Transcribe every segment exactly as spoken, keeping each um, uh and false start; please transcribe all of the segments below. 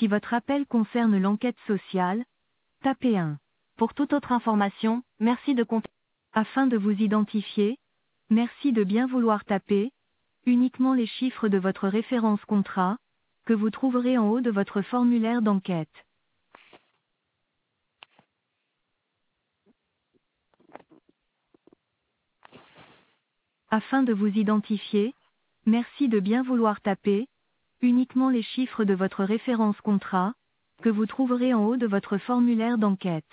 Si votre appel concerne l'enquête sociale, tapez un. Pour toute autre information, merci de contacter. Afin de vous identifier, merci de bien vouloir taper uniquement les chiffres de votre référence contrat, que vous trouverez en haut de votre formulaire d'enquête. Afin de vous identifier, merci de bien vouloir taper uniquement les chiffres de votre référence contrat, que vous trouverez en haut de votre formulaire d'enquête.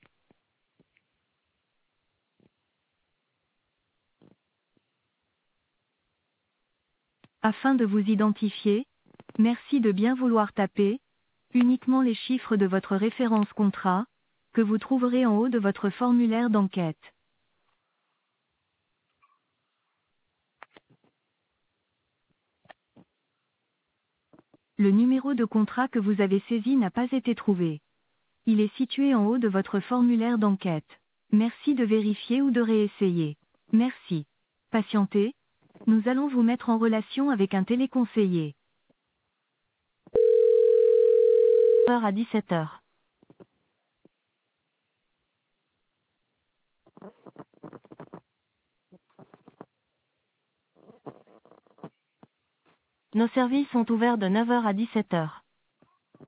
Afin de vous identifier, merci de bien vouloir taper uniquement les chiffres de votre référence contrat, que vous trouverez en haut de votre formulaire d'enquête. Le numéro de contrat que vous avez saisi n'a pas été trouvé. Il est situé en haut de votre formulaire d'enquête. Merci de vérifier ou de réessayer. Merci. Patientez. Nous allons vous mettre en relation avec un téléconseiller. Heure à dix-sept heures. Nos services sont ouverts de neuf heures à dix-sept heures.